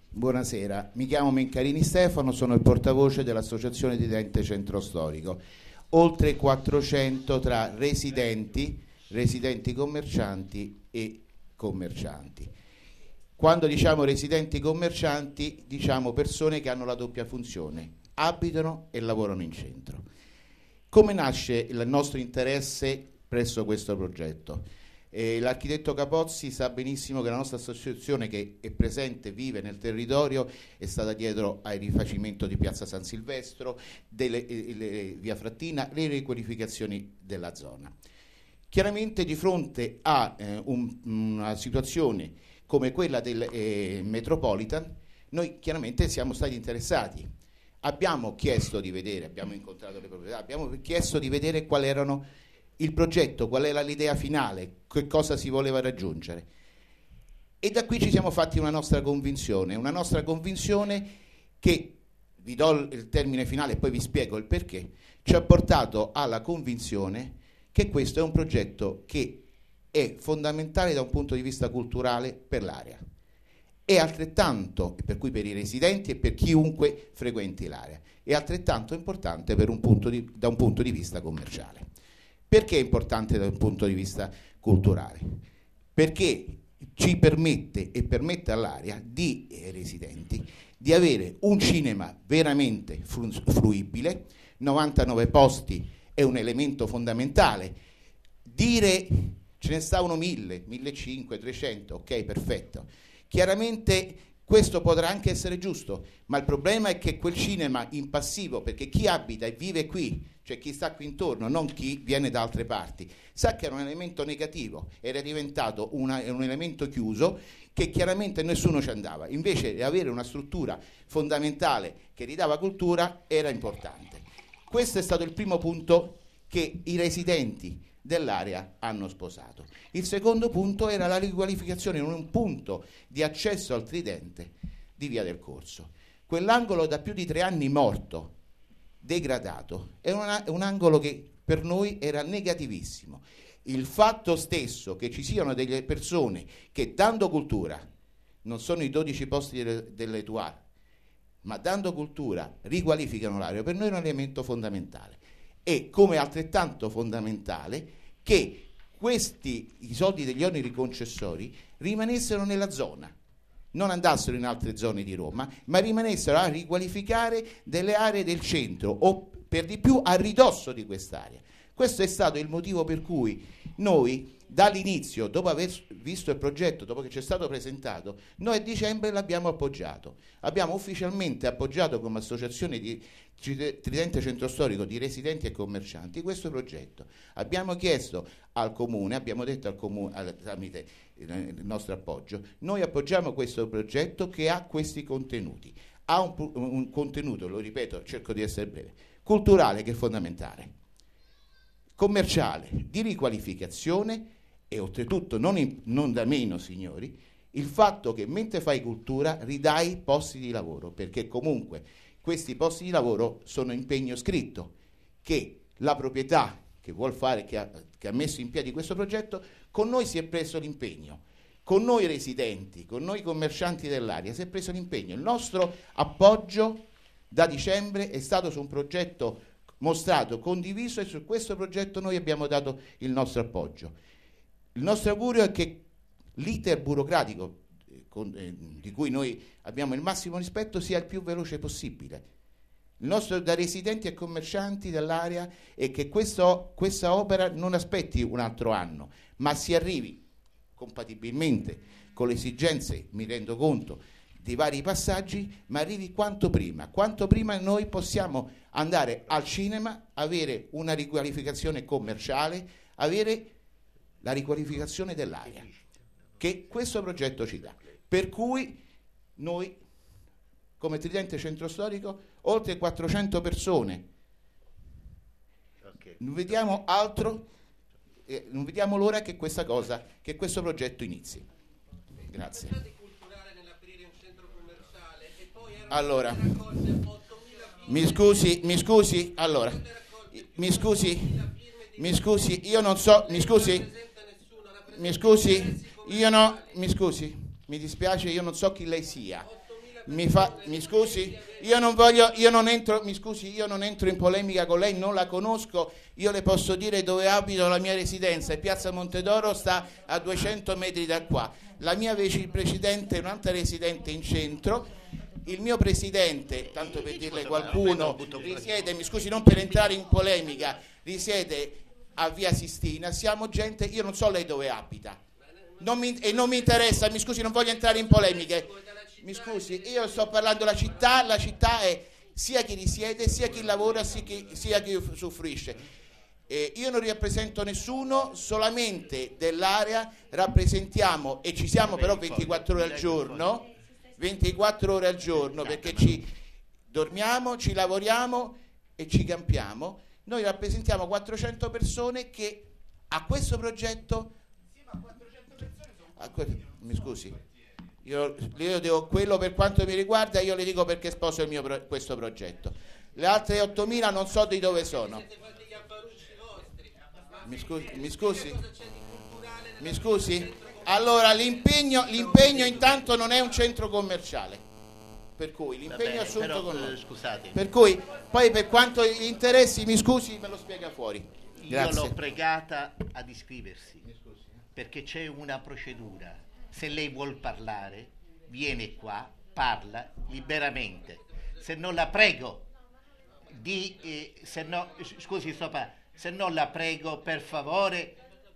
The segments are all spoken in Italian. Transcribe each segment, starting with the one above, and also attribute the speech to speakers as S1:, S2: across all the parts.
S1: Buonasera, mi chiamo Mencarini Stefano, sono il portavoce dell'Associazione Tridente Centro Storico. Oltre 400 tra residenti commercianti e commercianti. Quando diciamo residenti commercianti, diciamo persone che hanno la doppia funzione, abitano e lavorano in centro. Come nasce il nostro interesse presso questo progetto? L'architetto Capozzi sa benissimo che la nostra associazione, che è presente, vive nel territorio, è stata dietro al rifacimento di Piazza San Silvestro, via Frattina, le riqualificazioni della zona. Chiaramente di fronte a una situazione come quella del Metropolitan, noi chiaramente siamo stati interessati. Abbiamo chiesto di vedere, abbiamo incontrato le proprietà, abbiamo chiesto di vedere qual erano il progetto, qual era l'idea finale, che cosa si voleva raggiungere. E da qui ci siamo fatti una nostra convinzione che, vi do il termine finale e poi vi spiego il perché, ci ha portato alla convinzione che questo è un progetto che è fondamentale da un punto di vista culturale per l'area. È altrettanto, per cui per i residenti e per chiunque frequenti l'area, è altrettanto importante da un punto di vista commerciale. Perché è importante da un punto di vista culturale? Perché ci permette e permette all'area di residenti di avere un cinema veramente fruibile, 99 posti è un elemento fondamentale. Dire ce ne stavano 1000, 1500, 300, ok, perfetto. Chiaramente questo potrà anche essere giusto, ma il problema è che quel cinema in passivo, perché chi abita e vive qui, cioè chi sta qui intorno, non chi viene da altre parti, sa che era un elemento negativo, era diventato un elemento chiuso che chiaramente nessuno ci andava. Invece di avere una struttura fondamentale che ridava cultura era importante. Questo è stato il primo punto che i residenti dell'area hanno sposato. Il secondo punto era la riqualificazione in un punto di accesso al Tridente di Via del Corso. Quell'angolo da più di 3 anni morto, degradato, è un angolo che per noi era negativissimo. Il fatto stesso che ci siano delle persone che dando cultura, non sono i 12 posti dell'Etoile, ma dando cultura riqualificano l'area, per noi è un elemento fondamentale. E come altrettanto fondamentale che i soldi degli oneri concessori rimanessero nella zona, non andassero in altre zone di Roma, ma rimanessero a riqualificare delle aree del centro o per di più a ridosso di quest'area. Questo è stato il motivo per cui noi dall'inizio, dopo aver visto il progetto, dopo che ci è stato presentato, noi a dicembre l'abbiamo appoggiato. Abbiamo ufficialmente appoggiato come associazione di Tridente Centro Storico di residenti e commercianti questo progetto. Abbiamo chiesto al Comune, abbiamo detto al Comune, tramite il nostro appoggio, noi appoggiamo questo progetto che ha questi contenuti. Ha un contenuto, lo ripeto, cerco di essere breve, culturale che è fondamentale, commerciale, di riqualificazione e oltretutto non da meno, signori, il fatto che mentre fai cultura ridai posti di lavoro, perché comunque questi posti di lavoro sono impegno scritto che la proprietà che vuol fare, che ha messo in piedi questo progetto, con noi si è preso l'impegno, con noi residenti, con noi commercianti dell'area si è preso l'impegno. Il nostro appoggio da dicembre è stato su un progetto mostrato, condiviso, e su questo progetto noi abbiamo dato il nostro appoggio. Il nostro augurio è che l'iter burocratico di cui noi abbiamo il massimo rispetto sia il più veloce possibile. Il nostro da residenti e commercianti dell'area è che questa opera non aspetti un altro anno, ma si arrivi compatibilmente con le esigenze, mi rendo conto, dei vari passaggi, ma arrivi quanto prima. Quanto prima noi possiamo andare al cinema, avere una riqualificazione commerciale, avere la riqualificazione dell'area, che questo progetto ci dà. Per cui noi, come Tridente Centro Storico, oltre 400 persone, non vediamo altro, non vediamo l'ora che questo progetto inizi. Grazie. Allora, mi scusi, allora, mi scusi, io non so, mi scusi, mi dispiace, io non so chi lei sia. Mi scusi, io non entro in polemica con lei, non la conosco, io le posso dire dove abito, la mia residenza, e Piazza Montedoro sta a 200 metri da qua, la mia vicepresidente è un'altra residente in centro, il mio presidente, tanto per dirle qualcuno, risiede, mi scusi, non per entrare in polemica, risiede a Via Sistina, siamo gente, io non so lei dove abita, non mi interessa, mi scusi, non voglio entrare in polemiche. Mi scusi, io sto parlando della città è sia chi risiede, sia chi lavora, sia chi usufruisce. Io non rappresento nessuno, solamente dell'area rappresentiamo, e ci siamo però 24 ore al giorno, 24 ore al giorno, perché ci dormiamo, ci lavoriamo e ci campiamo. Noi rappresentiamo 400 persone che a questo progetto... Mi scusi. Io devo, quello per quanto mi riguarda, io le dico perché sposo questo progetto. Le altre 8.000 non so di dove sono. Mi scusi? Allora l'impegno intanto non è un centro commerciale. Per cui l'impegno assunto con noi.
S2: Scusate.
S1: Per cui poi per quanto gli interessi, mi scusi, me lo spiega fuori. Grazie.
S2: Io l'ho pregata ad iscriversi perché c'è una procedura. Se lei vuol parlare, viene qua, parla liberamente. Se non la prego se non la prego, per favore.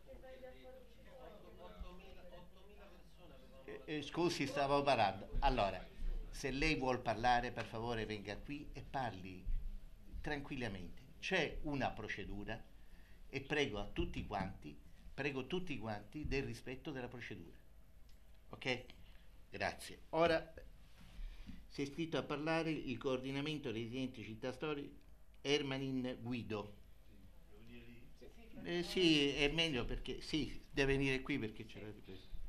S2: Scusi, stavo parlando. Allora, se lei vuol parlare, per favore venga qui e parli tranquillamente. C'è una procedura e prego tutti quanti del rispetto della procedura. Ok? Grazie. Ora si è iscritto a parlare il coordinamento residenti città storiche Ermanin Guido. Sì, è meglio perché sì, deve venire qui perché c'era di questo.